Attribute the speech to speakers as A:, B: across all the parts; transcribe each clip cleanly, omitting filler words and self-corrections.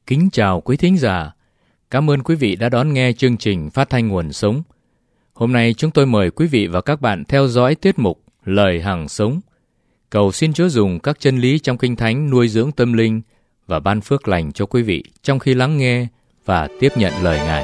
A: Kính chào quý thính giả. Cảm ơn quý vị đã đón nghe chương trình Phát thanh Nguồn Sống. Hôm nay chúng tôi mời quý vị và các bạn theo dõi tiết mục Lời Hằng Sống. Cầu xin Chúa dùng các chân lý trong Kinh Thánh nuôi dưỡng tâm linh và ban phước lành cho quý vị trong khi lắng nghe và tiếp nhận lời Ngài.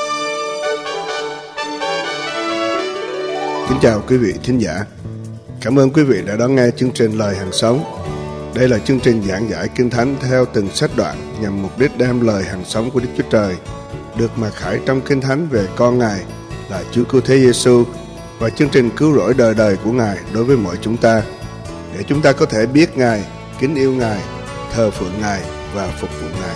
B: Kính chào quý vị thính giả. Cảm ơn quý vị đã đón nghe chương trình Lời Hằng Sống. Đây là chương trình giảng giải Kinh Thánh theo từng sách đoạn nhằm mục đích đem lời hằng sống của Đức Chúa Trời được mặc khải trong Kinh Thánh về con Ngài là Chúa Cứu Thế Giêsu và chương trình cứu rỗi đời đời của Ngài đối với mọi chúng ta, để chúng ta có thể biết Ngài, kính yêu Ngài, thờ phượng Ngài và phục vụ Ngài.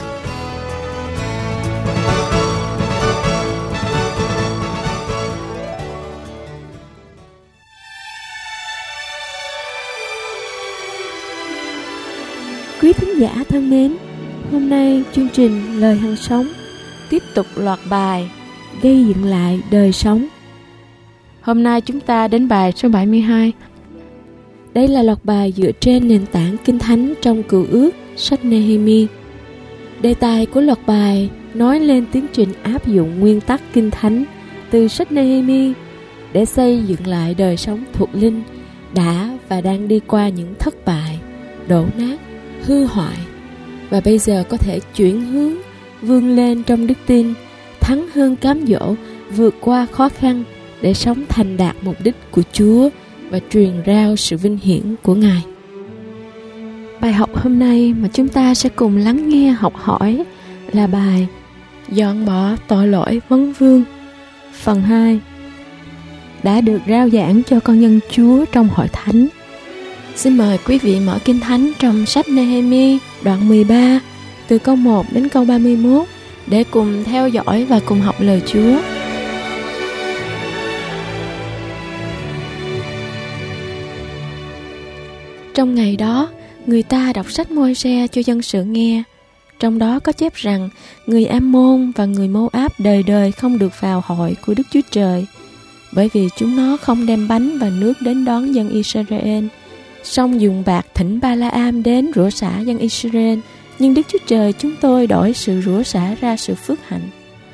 C: Quý thính giả thân mến, hôm nay chương trình Lời Hằng Sống tiếp tục loạt bài Gây dựng lại đời sống. Hôm nay chúng ta đến bài số 72. Đây là loạt bài dựa trên nền tảng Kinh Thánh trong Cựu Ước, sách Nehemi. Đề tài của loạt bài nói lên tiến trình áp dụng nguyên tắc Kinh Thánh từ sách Nehemi để xây dựng lại đời sống thuộc linh đã và đang đi qua những thất bại, đổ nát, hư hoại, và bây giờ có thể chuyển hướng, vươn lên trong đức tin, thắng hơn cám dỗ, vượt qua khó khăn để sống thành đạt mục đích của Chúa và truyền rao sự vinh hiển của Ngài. Bài học hôm nay mà chúng ta sẽ cùng lắng nghe học hỏi là bài Dọn bỏ tội lỗi vấn vương, phần 2, đã được rao giảng cho con dân Chúa trong hội thánh. Xin mời quý vị mở Kinh Thánh trong sách Nehemi đoạn 13 từ câu 1 đến câu 31 để cùng theo dõi và cùng học lời Chúa. Trong ngày đó, người ta đọc sách Môi-se cho dân sự nghe. Trong đó có chép rằng người Am-môn và người Mô-áp đời đời không được vào hội của Đức Chúa Trời, bởi vì chúng nó không đem bánh và nước đến đón dân Israel. Xong dùng bạc thỉnh Ba-la-am đến rủa xả dân Israel, nhưng Đức Chúa Trời chúng tôi đổi sự rủa xả ra sự phước hạnh.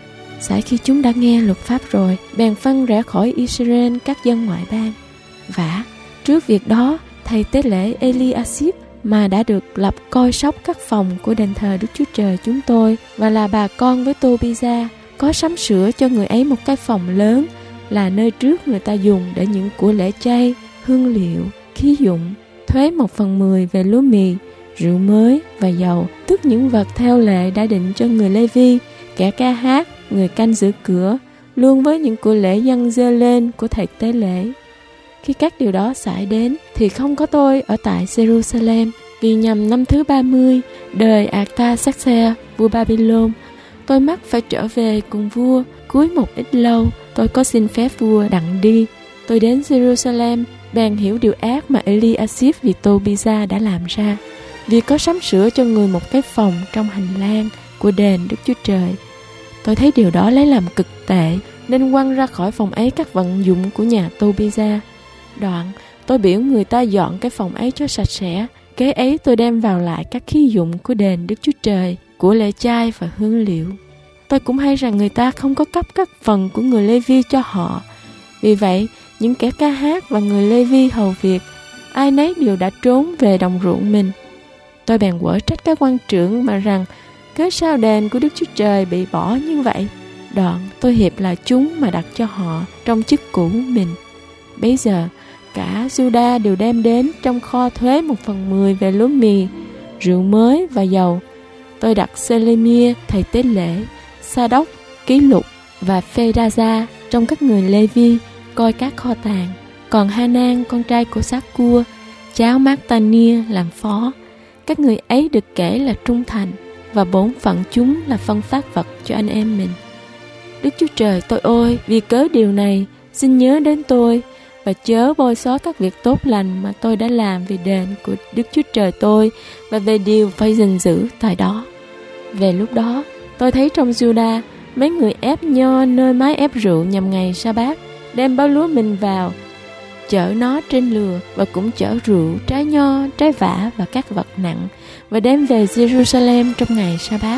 C: Sải khi chúng đã nghe luật pháp rồi, bèn phân rẽ khỏi Israel các dân ngoại bang. Vả, trước việc đó, thầy tế lễ Eliashib mà đã được lập coi sóc các phòng của đền thờ Đức Chúa Trời chúng tôi và là bà con với Tô-bi-gia, có sắm sửa cho người ấy một cái phòng lớn, là nơi trước người ta dùng để những của lễ chay, hương liệu, khí dụng, thuế 1/10 về lúa mì, rượu mới và dầu, tức những vật theo lệ đã định cho người Lê-vi, kẻ ca hát, người canh giữ cửa, luôn với những của lễ dâng dơ lên của thầy tế lễ. Khi các điều đó xảy đến, thì không có tôi ở tại Jerusalem, vì nhằm năm thứ 30, đời Artaxerxes, vua Babylon, tôi mắc phải trở về cùng vua. Cuối một ít lâu, tôi có xin phép vua đặng đi. Tôi đến Jerusalem, bèn hiểu điều ác mà Eliashib vì Tô-bi-gia đã làm ra, vì có sắm sửa cho người một cái phòng trong hành lang của đền Đức Chúa Trời. Tôi thấy điều đó lấy làm cực tệ, nên quăng ra khỏi phòng ấy các vận dụng của nhà Tô-bi-gia. Đoạn, tôi biểu người ta dọn cái phòng ấy cho sạch sẽ. Kế ấy tôi đem vào lại các khí dụng của đền Đức Chúa Trời, của lễ chay và hương liệu. Tôi cũng hay rằng người ta không có cấp các phần của người Lê-vi cho họ. Vì vậy, những kẻ ca hát và người Lê-vi hầu việc, ai nấy đều đã trốn về đồng ruộng mình. Tôi bèn quở trách các quan trưởng mà rằng, cớ sao đền của Đức Chúa Trời bị bỏ như vậy? Đoạn, tôi hiệp là chúng mà đặt cho họ trong chức cũ mình. Bấy giờ, cả Juda đều đem đến trong kho thuế 1/10 về lúa mì, rượu mới và dầu. Tôi đặt Selemia, thầy tế lễ, Sa-đốc, ký lục và Phê-đa-gia trong các người Lê-vi coi các kho tàng. Còn Ha-nan, con trai của Sát-cua, cháu Mát-ta-nia làm phó. Các người ấy được kể là trung thành, và bổn phận chúng là phân phát vật cho anh em mình. Đức Chúa Trời tôi ơi, vì cớ điều này, xin nhớ đến tôi, và chớ bôi xóa các việc tốt lành mà tôi đã làm vì đền của Đức Chúa Trời tôi, và về điều phải gìn giữ tại đó. Về lúc đó, tôi thấy trong Juda mấy người ép nho nơi mái ép rượu nhằm ngày Sa-bát, đem bao lúa mình vào, chở nó trên lừa, và cũng chở rượu, trái nho, trái vả và các vật nặng, và đem về Jerusalem trong ngày Sa-bát.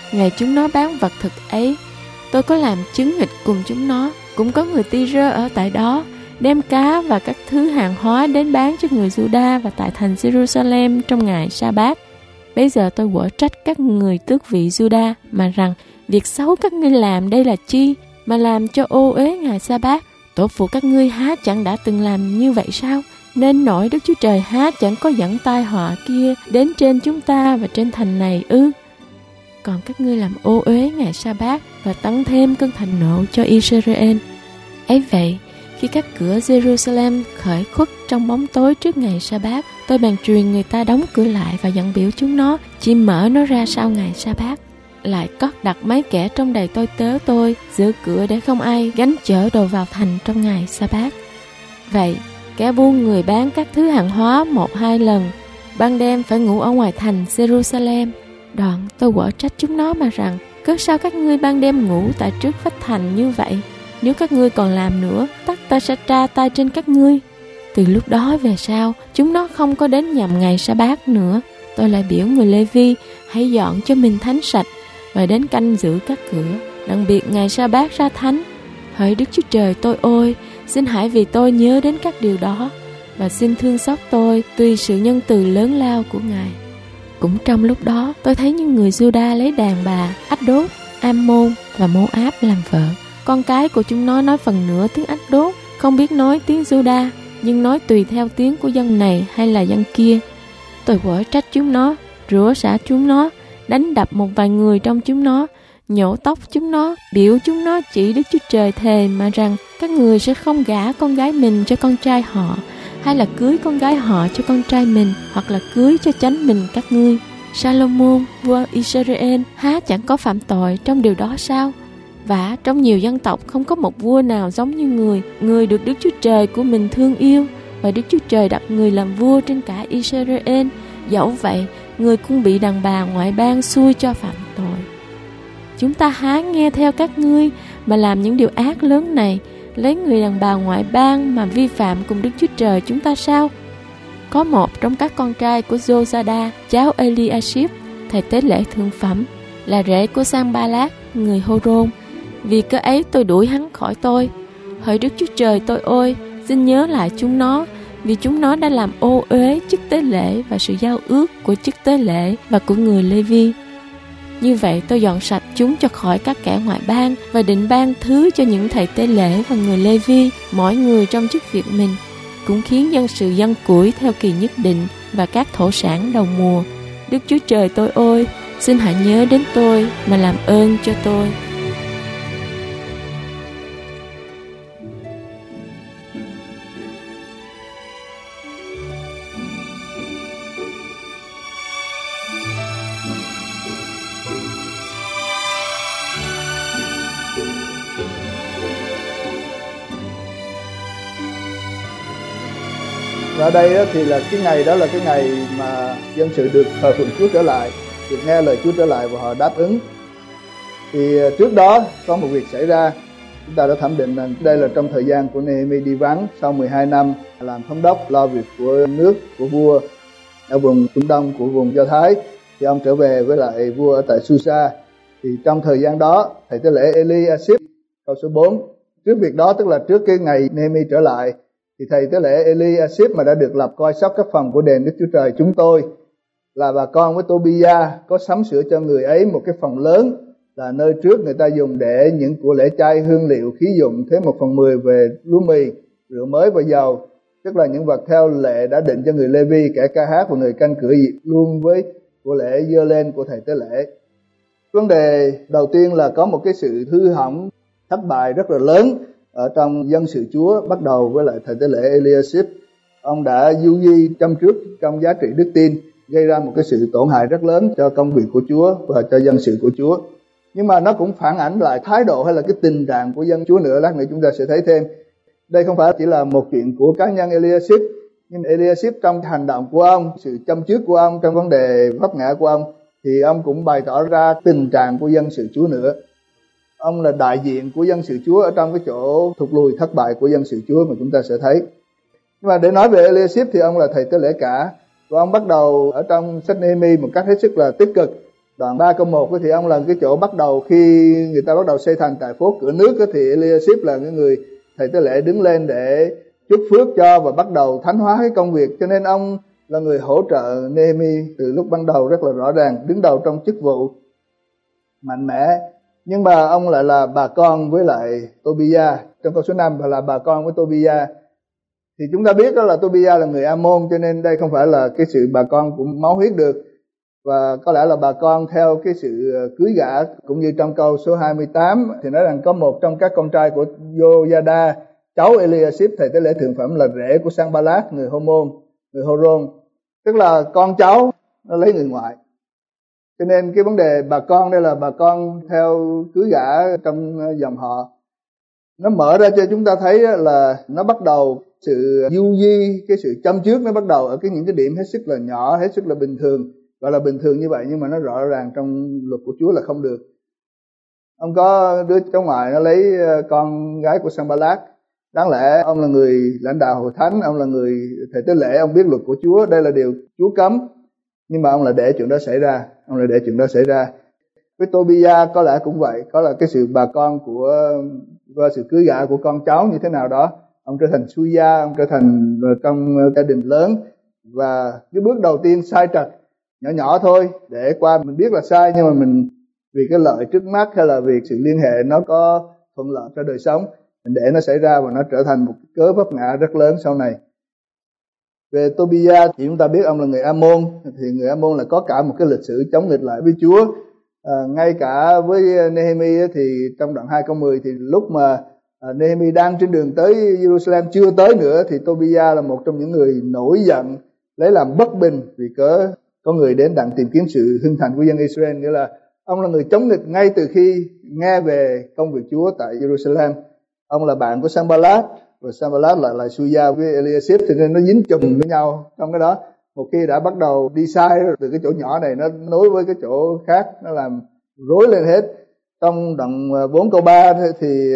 C: ngày chúng nó bán vật thực ấy, tôi có làm chứng nghịch cùng chúng nó. Cũng có người Ty-rơ ở tại đó, đem cá và các thứ hàng hóa đến bán cho người Giu-đa và tại thành Jerusalem trong ngày Sa-bát. Bây giờ tôi quở trách các người tước vị Giu-đa mà rằng, việc xấu các ngươi làm đây là chi, mà làm cho ô uế ngày Sa-bát? Tổ phụ các ngươi há chẳng đã từng làm như vậy sao? Nên nỗi Đức Chúa Trời há chẳng có dẫn tai họa kia đến trên chúng ta và trên thành này ư? Còn các ngươi làm ô uế ngày Sa-bát và tăng thêm cơn thịnh nộ cho Israel. Ấy vậy, khi các cửa Jerusalem khởi khuất trong bóng tối trước ngày Sa-bát, tôi bèn truyền người ta đóng cửa lại và dặn biểu chúng nó chỉ mở nó ra sau ngày Sa-bát. Lại cất đặt mấy kẻ trong đầy tôi tớ tôi giữ cửa để không ai gánh chở đồ vào thành trong ngày Sa-bát. Vậy, kẻ buôn người bán các thứ hàng hóa 1-2 lần, ban đêm phải ngủ ở ngoài thành Jerusalem. Đoạn tôi quở trách chúng nó mà rằng, cớ sao các ngươi ban đêm ngủ tại trước vách thành như vậy? Nếu các ngươi còn làm nữa, tất ta sẽ tra tay trên các ngươi. Từ lúc đó về sau, chúng nó không có đến nhằm ngày Sa-bát nữa. Tôi lại biểu người Lê-vi hãy dọn cho mình thánh sạch và đến canh giữ các cửa, đặc biệt ngày Sa-bát ra thánh. Hỡi Đức Chúa Trời tôi ôi, xin hãy vì tôi nhớ đến các điều đó và xin thương xót tôi tùy sự nhân từ lớn lao của Ngài. Cũng trong lúc đó, tôi thấy những người Giu-đa lấy đàn bà Ách-đốt, Am-môn và Mô-áp làm vợ. Con cái của chúng nó nói phần nửa tiếng Ách-đốt, không biết nói tiếng Giu-đa, nhưng nói tùy theo tiếng của dân này hay là dân kia. Tôi quở trách chúng nó, rủa xả chúng nó, đánh đập một vài người trong chúng nó, nhổ tóc chúng nó, biểu chúng nó chỉ Đức Chúa Trời thề mà rằng các người sẽ không gả con gái mình cho con trai họ, hay là cưới con gái họ cho con trai mình, hoặc là cưới cho chánh mình các ngươi. Salomon, vua Israel, há chẳng có phạm tội trong điều đó sao? Và trong nhiều dân tộc không có một vua nào giống như người. Người được Đức Chúa Trời của mình thương yêu, và Đức Chúa Trời đặt người làm vua trên cả Israel. Dẫu vậy, người cũng bị đàn bà ngoại bang xui cho phạm tội. Chúng ta há nghe theo các ngươi mà làm những điều ác lớn này, lấy người đàn bà ngoại bang mà vi phạm cùng Đức Chúa Trời chúng ta sao? Có một trong các con trai của Josada, cháu Eliashib, thầy tế lễ thượng phẩm, là rể của Sanballat, người Hô-rôn. Vì cớ ấy tôi đuổi hắn khỏi tôi. Hỡi Đức Chúa Trời tôi ôi, xin nhớ lại chúng nó, vì chúng nó đã làm ô uế chức tế lễ và sự giao ước của chức tế lễ và của người Lê-vi. Như vậy tôi dọn sạch chúng cho khỏi các kẻ ngoại bang và định ban thứ cho những thầy tế lễ và người Lê-vi, mỗi người trong chức việc mình, cũng khiến dân sự dân củi theo kỳ nhất định và các thổ sản đầu mùa. Đức Chúa Trời tôi ôi, xin hãy nhớ đến tôi mà làm ơn cho tôi.
D: Ở đây thì là cái ngày đó là cái ngày mà dân sự được thờ phượng Chúa trở lại, được nghe lời Chúa trở lại và họ đáp ứng. Thì trước đó có một việc xảy ra, chúng ta đã thẩm định là đây là trong thời gian của Nehemi đi vắng sau 12 năm làm thống đốc lo việc của nước của vua ở vùng Trung Đông của vùng Do Thái, thì ông trở về với lại vua ở tại Susa. Thì trong thời gian đó thầy tế lễ Eliashib, câu số 4, trước việc đó tức là trước cái ngày Nehemi trở lại, thì thầy tế lễ Eliashib mà đã được lập coi sóc các phần của đền Đức Chúa Trời chúng tôi, là bà con với Tobia, có sắm sửa cho người ấy một cái phần lớn, là nơi trước người ta dùng để những của lễ chay, hương liệu, khí dụng, thế 1/10 về lúa mì, rượu mới và dầu, tức là những vật theo lệ đã định cho người Lê-vi, kẻ ca hát và người canh cửa luôn với của lễ dơ lên của thầy tế lễ. Vấn đề đầu tiên là có một cái sự hư hỏng, thất bại rất là lớn ở trong dân sự Chúa, bắt đầu với lại thầy tế lễ Eliashib. Ông đã du di châm trước trong giá trị đức tin, gây ra một cái sự tổn hại rất lớn cho công việc của Chúa và cho dân sự của Chúa. Nhưng mà nó cũng phản ảnh lại thái độ hay là cái tình trạng của dân Chúa nữa, lát nữa chúng ta sẽ thấy thêm. Đây không phải chỉ là một chuyện của cá nhân Eliashib, nhưng Eliashib trong hành động của ông, sự châm trước của ông trong vấn đề vấp ngã của ông, thì ông cũng bày tỏ ra tình trạng của dân sự Chúa nữa. Ông là đại diện của dân sự Chúa ở trong cái chỗ thụt lùi thất bại của dân sự Chúa mà chúng ta sẽ thấy. Nhưng mà để nói về Eliashib thì ông là thầy tế lễ cả, và ông bắt đầu ở trong sách Nehemi một cách hết sức là tích cực, Đoạn 3 câu 1 thì ông là cái chỗ bắt đầu khi người ta bắt đầu xây thành tại phố Cửa Nước thì Eliashib là cái người thầy tế lễ đứng lên để chúc phước cho và bắt đầu thánh hóa cái công việc, cho nên ông là người hỗ trợ Nehemi từ lúc ban đầu rất là rõ ràng, đứng đầu trong chức vụ mạnh mẽ. Nhưng mà ông lại là bà con với lại Tobia trong câu số 5, và là bà con với Tobia. Thì chúng ta biết đó là Tobia là người Ammon, cho nên đây không phải là cái sự bà con của máu huyết được, và có lẽ là bà con theo cái sự cưới gả. Cũng như trong câu số 28 thì nói rằng có một trong các con trai của Joiada, cháu Eliashib thầy tế lễ thượng phẩm, là rể của Sanballat người Horon, tức là con cháu nó lấy người ngoại. Cho nên cái vấn đề bà con đây là bà con theo cưới gả trong dòng họ. Nó mở ra cho chúng ta thấy là nó bắt đầu sự du di, cái sự châm chước nó bắt đầu ở những cái điểm hết sức là nhỏ, hết sức là bình thường, gọi là bình thường như vậy, nhưng mà nó rõ ràng trong luật của Chúa là không được. Ông có đứa cháu ngoại nó lấy con gái của Sanballat, đáng lẽ ông là người lãnh đạo hội thánh, ông là người thầy tế lễ, ông biết luật của Chúa, đây là điều Chúa cấm, nhưng mà ông là để chuyện đó xảy ra. Với Tobia có lẽ cũng vậy, có là cái sự bà con và sự cưới gả của con cháu như thế nào đó, ông trở thành suya, ông trở thành trong gia đình lớn. Và cái bước đầu tiên sai trật nhỏ thôi, để qua mình biết là sai, nhưng mà mình vì cái lợi trước mắt hay là vì sự liên hệ nó có thuận lợi cho đời sống, mình để nó xảy ra và nó trở thành một cớ vấp ngã rất lớn sau này. Về Tobia thì chúng ta biết ông là người Ammon, thì người Ammon là có cả một cái lịch sử chống nghịch lại với Chúa. Ngay cả với Nehemi thì trong đoạn 2 câu 10 thì lúc mà Nehemi đang trên đường tới Jerusalem chưa tới nữa, thì Tobia là một trong những người nổi giận lấy làm bất bình vì cớ có người đến đặng tìm kiếm sự hưng thành của dân Israel. Nghĩa là ông là người chống nghịch ngay từ khi nghe về công việc Chúa tại Jerusalem. Ông là bạn của Sanballat, và Sanballat lại là Suya với Eliashib, cho nên nó dính chùm với nhau trong cái đó. Một khi đã bắt đầu đi sai từ cái chỗ nhỏ này, nó nối với cái chỗ khác, nó làm rối lên hết. Trong đoạn 4 câu 3 thì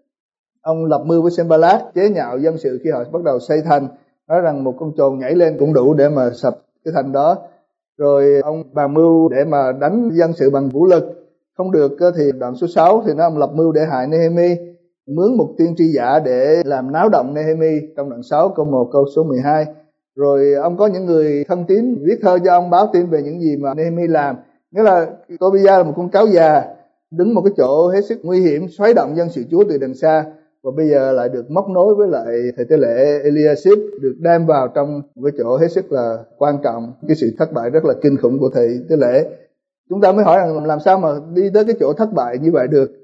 D: ông lập mưu với Sanballat chế nhạo dân sự khi họ bắt đầu xây thành, nói rằng một con chồn nhảy lên cũng đủ để mà sập cái thành đó. Rồi ông bàn mưu để mà đánh dân sự bằng vũ lực, không được thì đoạn số 6 thì ông lập mưu để hại Nehemi, mướn một tiên tri giả để làm náo động Nehemi trong đoạn 6 câu 1 câu số 12. Rồi ông có những người thân tín viết thơ cho ông báo tin về những gì mà Nehemi làm. Nghĩa là Tobia là một con cáo già đứng một cái chỗ hết sức nguy hiểm, xoáy động dân sự Chúa từ đằng xa, và bây giờ lại được móc nối với lại thầy tế lễ Eliashib, được đem vào trong một cái chỗ hết sức là quan trọng. Cái sự thất bại rất là kinh khủng của thầy tế lễ. Chúng ta mới hỏi rằng làm sao mà đi tới cái chỗ thất bại như vậy được.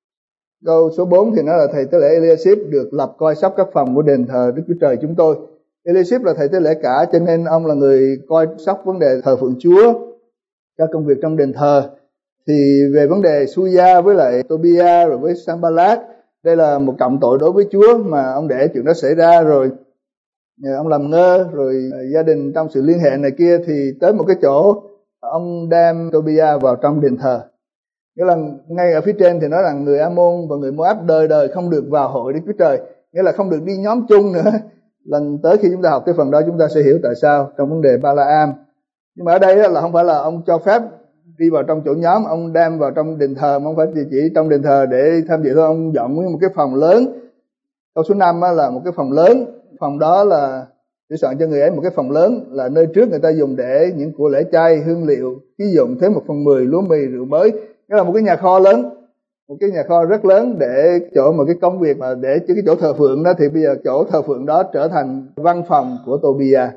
D: Câu số 4 thì nói là thầy tế lễ Eliashib được lập coi sóc các phòng của đền thờ Đức Chúa Trời chúng tôi. Eliashib là thầy tế lễ cả, cho nên ông là người coi sóc vấn đề thờ phượng Chúa, các công việc trong đền thờ. Thì về vấn đề Suya với lại Tobia rồi với Sanballat, đây là một trọng tội đối với Chúa mà ông để chuyện đó xảy ra. Rồi ông làm ngơ, rồi gia đình trong sự liên hệ này kia, thì tới một cái chỗ ông đem Tobia vào trong đền thờ. Nghĩa là ngay ở phía trên thì nói rằng người Ammon và người Moab đời đời không được vào hội Đức Chúa Trời, nghĩa là không được đi nhóm chung nữa. Lần tới khi chúng ta học cái phần đó chúng ta sẽ hiểu tại sao trong vấn đề Balaam. Nhưng mà ở đây là không phải là ông cho phép đi vào trong chỗ nhóm, ông đem vào trong đền thờ, mà không phải chỉ trong đền thờ để tham dự thôi. Ông dọn nguyên một cái phòng lớn. Câu số 5 là một cái phòng lớn, phòng đó là để soạn cho người ấy một cái phòng lớn, là nơi trước người ta dùng để những của lễ chay, hương liệu, ký dụng, thêm 1/10 lúa mì, rượu mới. Đó là một cái nhà kho lớn, một cái nhà kho rất lớn để chỗ một cái công việc mà để cái chỗ thờ phượng đó, thì bây giờ chỗ thờ phượng đó trở thành văn phòng của Tobia.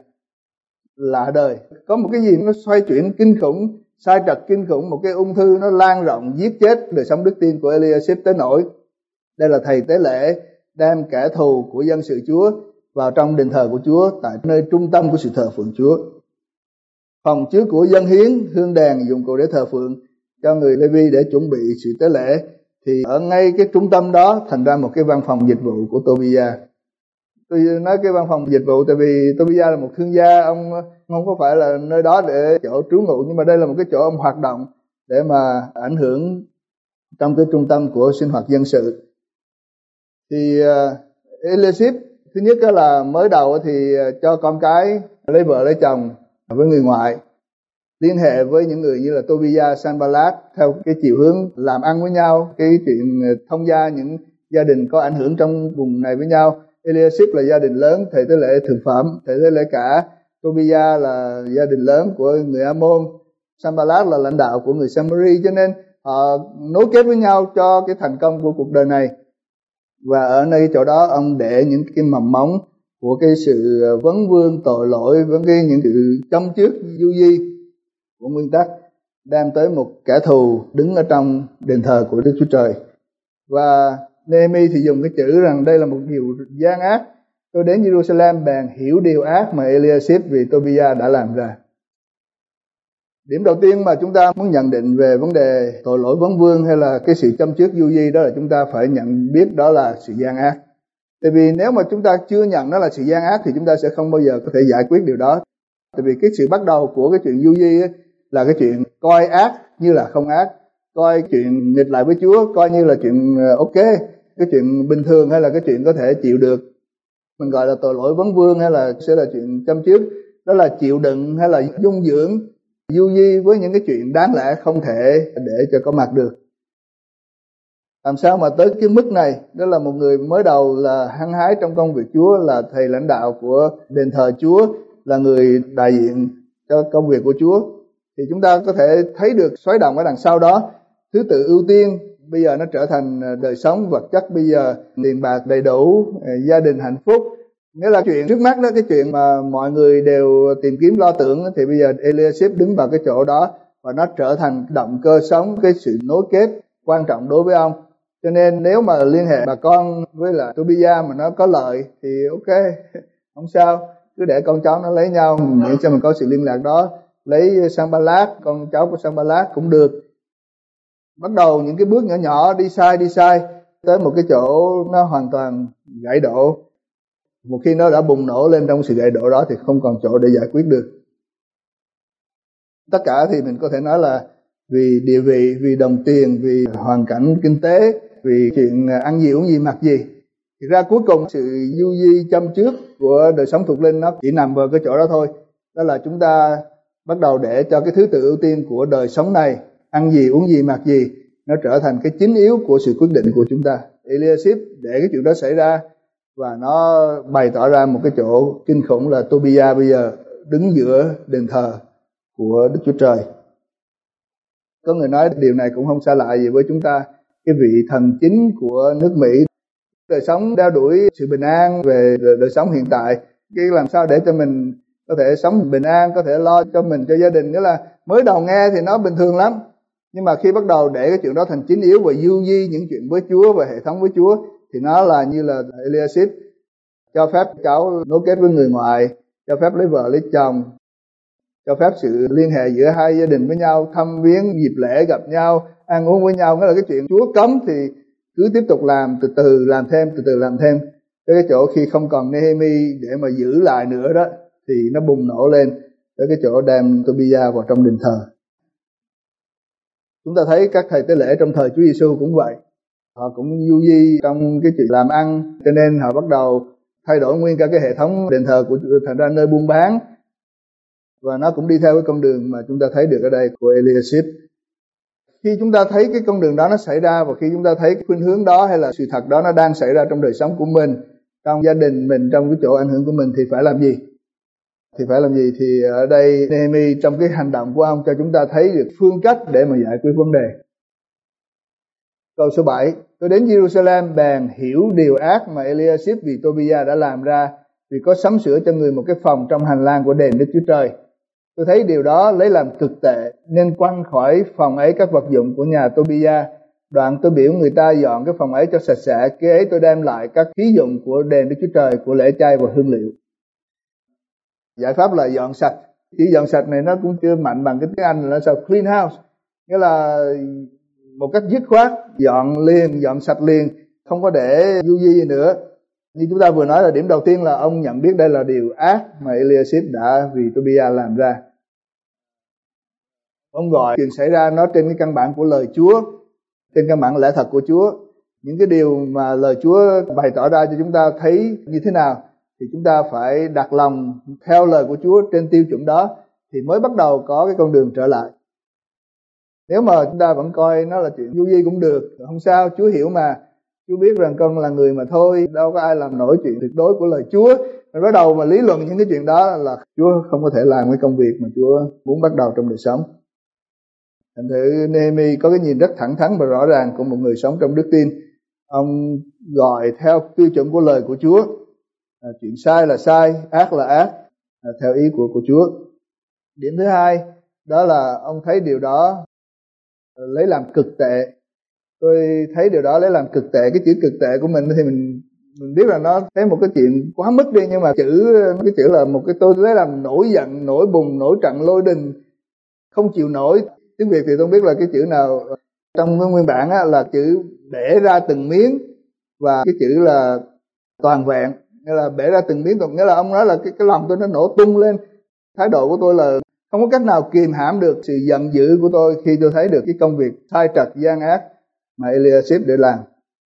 D: Lạ đời, có một cái gì nó xoay chuyển kinh khủng, sai trật kinh khủng, một cái ung thư nó lan rộng giết chết đời sống đức tin của Eliashib tới nỗi đây là thầy tế lễ đem kẻ thù của dân sự Chúa vào trong đền thờ của Chúa tại nơi trung tâm của sự thờ phượng Chúa. Phòng chứa của dân hiến, hương đèn, dụng cụ để thờ phượng cho người Lê-vi để chuẩn bị sự tế lễ, thì ở ngay cái trung tâm đó thành ra một cái văn phòng dịch vụ của Tobia. Tôi nói cái văn phòng dịch vụ tại vì Tobia là một thương gia, ông không có phải là nơi đó để chỗ trú ngụ, nhưng mà đây là một cái chỗ ông hoạt động để mà ảnh hưởng trong cái trung tâm của sinh hoạt dân sự. Thì Eliashib thứ nhất là mới đầu thì cho con cái lấy vợ lấy chồng với người ngoại, liên hệ với những người như là Tobia, Sanballat theo cái chiều hướng làm ăn với nhau, cái chuyện thông gia những gia đình có ảnh hưởng trong vùng này với nhau. Eliashib là gia đình lớn, thầy tế lễ thượng phẩm, thầy tế lễ cả. Tobia là gia đình lớn của người Ammon, Sanballat là lãnh đạo của người Samari, cho nên họ nối kết với nhau cho cái thành công của cuộc đời này. Và ở nơi chỗ đó ông để những cái mầm móng của cái sự vấn vương tội lỗi với những sự châm chước du di của nguyên tắc, đem tới một kẻ thù đứng ở trong đền thờ của Đức Chúa Trời. Và Nehemi thì dùng cái chữ rằng đây là một điều gian ác. Tôi đến Jerusalem bèn hiểu điều ác mà Eliashib vì Tobia đã làm ra. Điểm đầu tiên mà chúng ta muốn nhận định về vấn đề tội lỗi vấn vương hay là cái sự châm chước du di, đó là chúng ta phải nhận biết đó là sự gian ác. Tại vì nếu mà chúng ta chưa nhận nó là sự gian ác thì chúng ta sẽ không bao giờ có thể giải quyết điều đó. Tại vì cái sự bắt đầu của cái chuyện du di ấy là cái chuyện coi ác như là không ác, coi chuyện nghịch lại với Chúa coi như là chuyện ok, cái chuyện bình thường hay là cái chuyện có thể chịu được. Mình gọi là tội lỗi vấn vương hay là sẽ là chuyện châm chước, đó là chịu đựng hay là dung dưỡng du di với những cái chuyện đáng lẽ không thể để cho có mặt được. Làm sao mà tới cái mức này? Đó là một người mới đầu là hăng hái trong công việc Chúa, là thầy lãnh đạo của đền thờ Chúa, là người đại diện cho công việc của Chúa, thì chúng ta có thể thấy được xoáy động ở đằng sau đó. Thứ tự ưu tiên bây giờ nó trở thành đời sống vật chất, bây giờ tiền bạc đầy đủ, gia đình hạnh phúc. Nghĩa là chuyện trước mắt đó, cái chuyện mà mọi người đều tìm kiếm lo tưởng, thì bây giờ Eliashib đứng vào cái chỗ đó và nó trở thành động cơ sống, cái sự nối kết quan trọng đối với ông. Cho nên nếu mà liên hệ bà con với là Tobia mà nó có lợi thì ok, không sao, cứ để con cháu nó lấy nhau, miễn cho mình có sự liên lạc đó. Lấy Sanballat, con cháu của Sanballat cũng được. Bắt đầu những cái bước nhỏ nhỏ đi sai tới một cái chỗ nó hoàn toàn gãy đổ. Một khi nó đã bùng nổ lên trong sự gãy đổ đó thì không còn chỗ để giải quyết được. Tất cả thì mình có thể nói là vì địa vị, vì đồng tiền, vì hoàn cảnh kinh tế, vì chuyện ăn gì uống gì mặc gì. Thực ra cuối cùng sự du di châm chước của đời sống thuộc linh nó chỉ nằm vào cái chỗ đó thôi. Đó là chúng ta bắt đầu để cho cái thứ tự ưu tiên của đời sống này, ăn gì uống gì mặc gì, nó trở thành cái chính yếu của sự quyết định của chúng ta. Eliashib để cái chuyện đó xảy ra và nó bày tỏ ra một cái chỗ kinh khủng là Tobia bây giờ đứng giữa đền thờ của Đức Chúa Trời. Có người nói điều này cũng không xa lạ gì với chúng ta. Cái vị thần chính của nước Mỹ, đời sống đeo đuổi sự bình an về đời sống hiện tại, cái làm sao để cho mình có thể sống bình an, có thể lo cho mình, cho gia đình. Nghĩa là mới đầu nghe thì nó bình thường lắm, nhưng mà khi bắt đầu để cái chuyện đó thành chính yếu và du di những chuyện với Chúa và hệ thống với Chúa thì nó là như là Eliashib cho phép cháu nối kết với người ngoài, cho phép lấy vợ lấy chồng, cho phép sự liên hệ giữa hai gia đình với nhau, thăm viếng dịp lễ gặp nhau, ăn uống với nhau. Nghĩa là cái chuyện Chúa cấm thì cứ tiếp tục làm, từ từ làm thêm, từ từ làm thêm. Tới cái chỗ khi không còn Nehemi để mà giữ lại nữa đó thì nó bùng nổ lên tới cái chỗ đem Tobia vào trong đền thờ. Chúng ta thấy các thầy tế lễ trong thời Chúa Giêsu cũng vậy. Họ cũng du di trong cái chuyện làm ăn, cho nên họ bắt đầu thay đổi nguyên cả cái hệ thống đền thờ của thành ra nơi buôn bán. Và nó cũng đi theo cái con đường mà chúng ta thấy được ở đây của Eliashib. Khi chúng ta thấy cái con đường đó nó xảy ra, và khi chúng ta thấy cái khuynh hướng đó hay là sự thật đó nó đang xảy ra trong đời sống của mình, trong gia đình mình, trong cái chỗ ảnh hưởng của mình, thì phải làm gì? Thì ở đây Nehemi trong cái hành động của ông cho chúng ta thấy được phương cách để mà giải quyết vấn đề. Câu số 7: Tôi đến Jerusalem bèn hiểu điều ác mà Eliashib vì Tobia đã làm ra, vì có sắm sửa cho người một cái phòng trong hành lang của đền Đức Chúa Trời. Tôi thấy điều đó lấy làm cực tệ, nên quăng khỏi phòng ấy các vật dụng của nhà Tobia. Đoạn tôi biểu người ta dọn cái phòng ấy cho sạch sẽ, kế ấy tôi đem lại các thí dụng của đền Đức Chúa Trời, của lễ chay và hương liệu. Giải pháp là dọn sạch. Chữ dọn sạch này nó cũng chưa mạnh bằng cái tiếng Anh là sao? Clean house. Nghĩa là một cách dứt khoát, dọn liền, dọn sạch liền, không có để du di gì nữa. Như chúng ta vừa nói là điểm đầu tiên là ông nhận biết đây là điều ác mà Eliashib đã vì Tobia làm ra. Ông gọi chuyện xảy ra nó trên cái căn bản của lời Chúa, trên căn bản lẽ thật của Chúa. Những cái điều mà lời Chúa bày tỏ ra cho chúng ta thấy như thế nào thì chúng ta phải đặt lòng theo lời của Chúa trên tiêu chuẩn đó. thì mới bắt đầu có cái con đường trở lại. Nếu mà chúng ta vẫn coi nó là chuyện du di cũng được, không sao, Chúa hiểu mà. Chúa biết rằng con là người mà thôi, đâu có ai làm nổi chuyện tuyệt đối của lời Chúa. Mình bắt đầu mà lý luận những cái chuyện đó là Chúa không có thể làm cái công việc mà Chúa muốn bắt đầu trong đời sống. Thành thử Nehemi có cái nhìn rất thẳng thắn và rõ ràng của một người sống trong đức tin. Ông gọi theo tiêu chuẩn của lời của Chúa. Chuyện sai là sai, ác là ác, theo ý của Chúa. Điểm thứ hai, đó là ông thấy điều đó lấy làm cực tệ. Tôi thấy điều đó lấy làm cực tệ. Cái chữ cực tệ của mình thì mình biết là nó thấy một cái chuyện quá mức đi, nhưng mà cái chữ là một cái, tôi lấy làm nổi giận, nổi bùng, nổi trận lôi đình, không chịu nổi. Tiếng Việt thì tôi không biết là cái chữ nào. Trong nguyên bản á, là chữ bể ra từng miếng, và cái chữ là toàn vẹn, nghĩa là bể ra từng miếng. Nghĩa là ông nói là cái lòng tôi nó nổ tung lên. Thái độ của tôi là không có cách nào kìm hãm được sự giận dữ của tôi khi tôi thấy được cái công việc sai trật gian ác mà Eliashib để làm.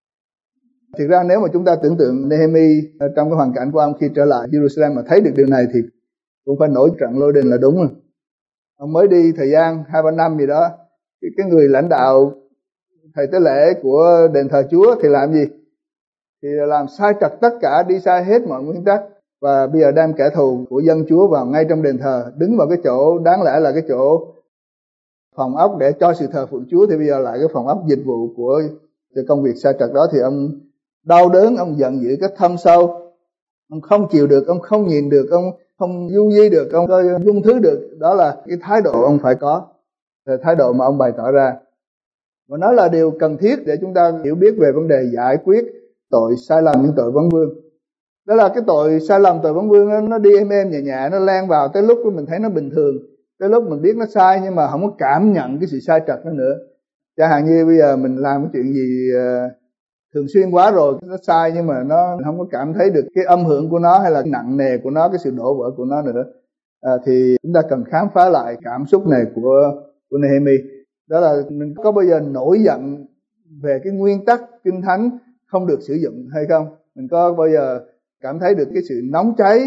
D: Thực ra nếu mà chúng ta tưởng tượng Nehemi trong cái hoàn cảnh của ông khi trở lại Jerusalem mà thấy được điều này thì cũng phải nổi trận lôi đình là đúng rồi. Ông mới đi thời gian 2-3 năm gì đó, cái người lãnh đạo thầy tế lễ của đền thờ Chúa thì làm gì? Thì làm sai trật tất cả, đi sai hết mọi nguyên tắc, và bây giờ đem kẻ thù của dân Chúa vào ngay trong đền thờ, đứng vào cái chỗ đáng lẽ là cái chỗ phòng ốc để cho sự thờ phượng Chúa, thì bây giờ lại cái phòng ốc dịch vụ của công việc sai trật đó. Thì ông đau đớn, ông giận dữ cái thâm sâu, ông không chịu được, ông không nhìn được, ông không du di được, ông không dung thứ được. Đó là cái thái độ ông phải có, là thái độ mà ông bày tỏ ra. Và nó là điều cần thiết để chúng ta hiểu biết về vấn đề giải quyết tội sai lầm, những tội vấn vương. Đó là cái tội sai lầm, tội vấn vương nó đi êm nhẹ nhẹ, nó lan vào, tới lúc mình thấy nó bình thường, tới lúc mình biết nó sai nhưng mà không có cảm nhận cái sự sai trật đó nữa. Chẳng hạn như bây giờ mình làm cái chuyện gì thường xuyên quá rồi, nó sai nhưng mà nó không có cảm thấy được cái âm hưởng của nó hay là nặng nề của nó, cái sự đổ vỡ của nó nữa. Thì chúng ta cần khám phá lại cảm xúc này của Nehemi. Đó là mình có bao giờ nổi giận về cái nguyên tắc Kinh Thánh không được sử dụng hay không? Mình có bao giờ cảm thấy được cái sự nóng cháy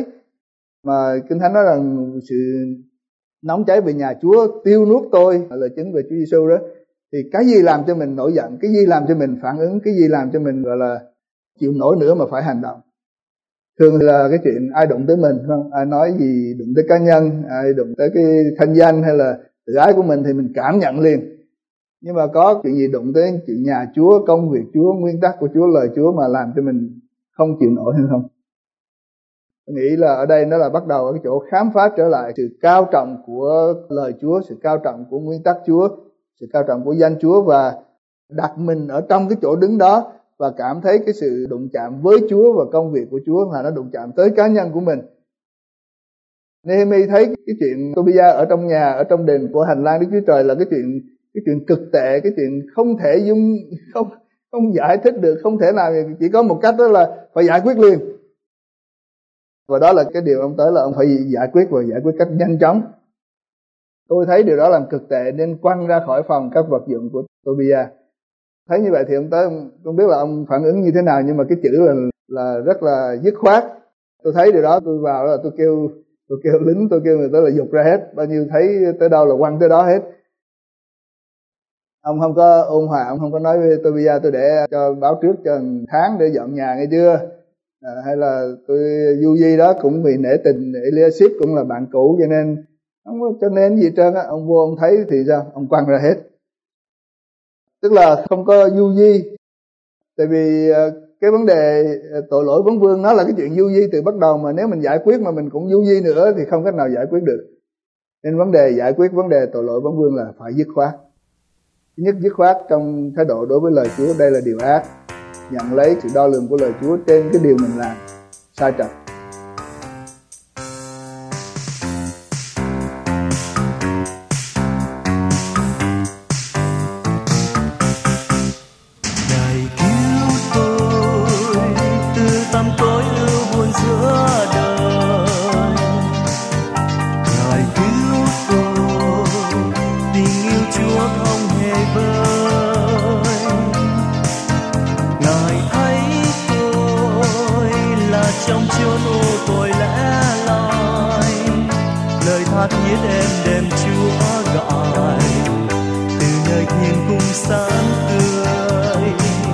D: mà Kinh Thánh nói rằng sự nóng cháy về nhà Chúa tiêu nuốt tôi, là lời chứng về Chúa Giêsu đó. Thì cái gì làm cho mình nổi giận, cái gì làm cho mình phản ứng, cái gì làm cho mình gọi là chịu nổi nữa mà phải hành động? Thường là cái chuyện ai đụng tới mình, không? Ai nói gì đụng tới cá nhân, ai đụng tới cái thanh danh hay là tự ái của mình thì mình cảm nhận liền. Nhưng mà có chuyện gì đụng tới chuyện nhà Chúa, công việc Chúa, nguyên tắc của Chúa, lời Chúa mà làm cho mình không chịu nổi hay không? Tôi nghĩ là ở đây nó là bắt đầu ở cái chỗ khám phá trở lại sự cao trọng của lời Chúa, sự cao trọng của nguyên tắc Chúa, sự cao trọng của danh Chúa, và đặt mình ở trong cái chỗ đứng đó và cảm thấy cái sự đụng chạm với Chúa và công việc của Chúa là nó đụng chạm tới cá nhân của mình. Nehemi thấy cái chuyện Tobia ở trong nhà, ở trong đền của hành lang Đức Chúa Trời là cái chuyện cực tệ, cái chuyện không thể không giải thích được, không thể nào, chỉ có một cách, đó là phải giải quyết liền. Và đó là cái điều ông tới là ông phải giải quyết, và giải quyết cách nhanh chóng. Tôi thấy điều đó làm cực tệ nên quăng ra khỏi phòng các vật dụng của Tobia. Thấy như vậy thì ông tới, không biết là ông phản ứng như thế nào, nhưng mà cái chữ là rất là dứt khoát. Tôi thấy điều đó, tôi vào là tôi kêu lính, tôi kêu người tới là giục ra hết, bao nhiêu thấy tới đâu là quăng tới đó hết. Ông không có ôn hòa, ông không có nói với Tobia tôi để cho báo trước cho 1 tháng để dọn nhà nghe chưa, hay là tôi du di đó cũng vì nể tình Eliashib cũng là bạn cũ cho nên không có cho nên gì trơn á. Ông vô ông thấy thì sao, ông quăng ra hết. Tức là không có du di, tại vì cái vấn đề tội lỗi vấn vương nó là cái chuyện du di từ bắt đầu, mà nếu mình giải quyết mà mình cũng du di nữa thì không cách nào giải quyết được. Nên vấn đề giải quyết vấn đề tội lỗi vấn vương là phải dứt khoát. Thứ nhất, dứt khoát trong thái độ đối với lời Chúa, đây là điều ác, nhận lấy sự đo lường của lời Chúa trên cái điều mình làm sai trật.
E: trong chốn hát nhiệt em đem Chúa gọi từ nơi thiên cung sáng tươi.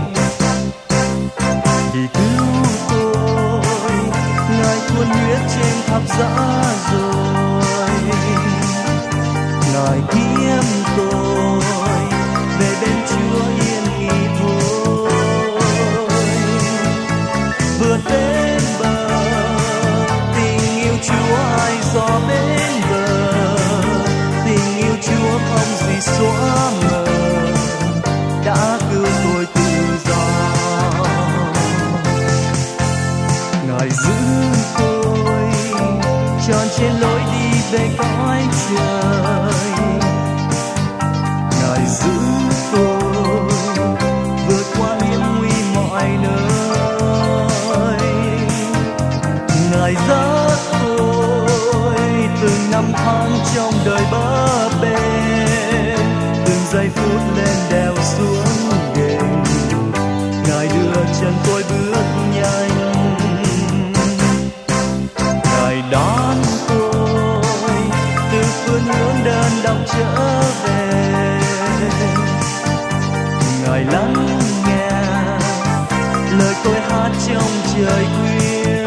E: Thì cứu tôi, Ngài tuôn huyết trên thập giá rồi. Ngài kiếm tôi về bên Chúa yên nghỉ thôi. Vượt đến bờ, tình yêu Chúa ai dò bên bờ. Tình yêu Chúa không gì xóa mờ, đã cứu tôi tự do. Ngài giữ tôi tròn trên lối đi về cõi trời. Ngài giữ tôi vượt qua hiểm nguy mọi nơi. Ngài dắt tôi từng năm tháng trong đời bấp bênh, từng giây phút lên đèo xuống ghềnh. Ngài đưa chân tôi bước nhanh, Ngài đón tôi từ phương hướng đơn độc trở về. Ngài lắng nghe lời tôi hát trong trời khuya.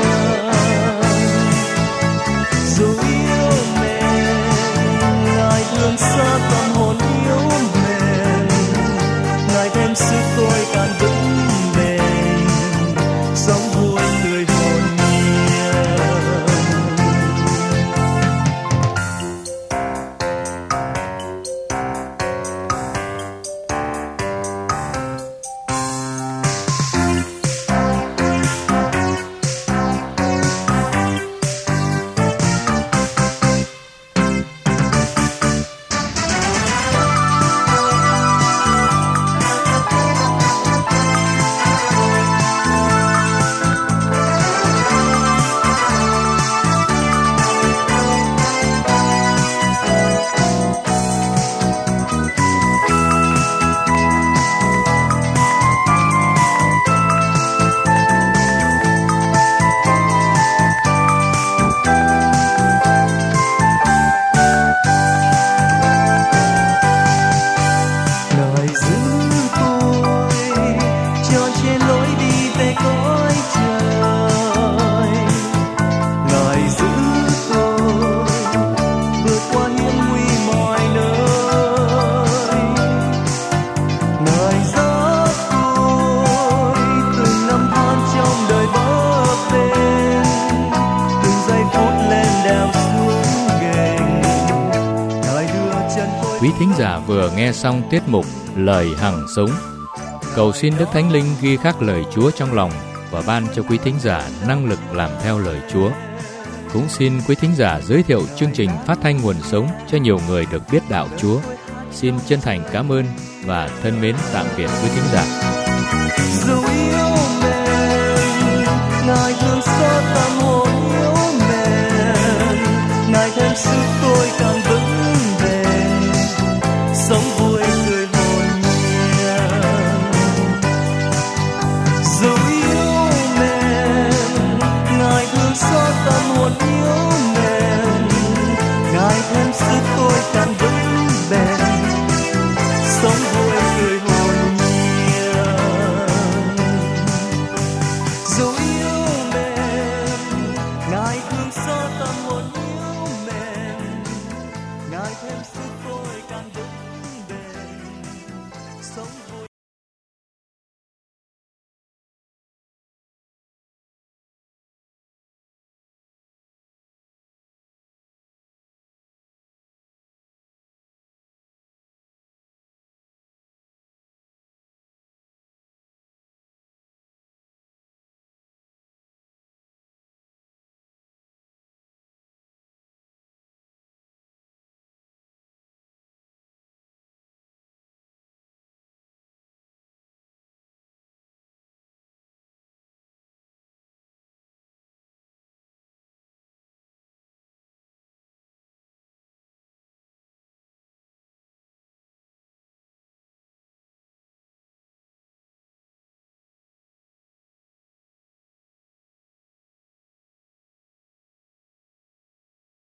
E: Dù yêu mến, Ngài thương xót tâm hồn yếu mềm. Ngài thêm sức tôi càng vững bền, sống vui tươi hồn nhiên.
A: Quý thính giả vừa nghe xong tiết mục Lời Hằng Sống. Cầu xin Đức Thánh Linh ghi khắc lời Chúa trong lòng và ban cho quý thính giả năng lực làm theo lời Chúa. Cũng xin quý thính giả giới thiệu chương trình phát thanh nguồn sống cho nhiều người được biết đạo Chúa. Xin chân thành cảm ơn và thân mến tạm biệt quý thính giả.
E: Dù yêu mến, Ngài thương xót tâm hồn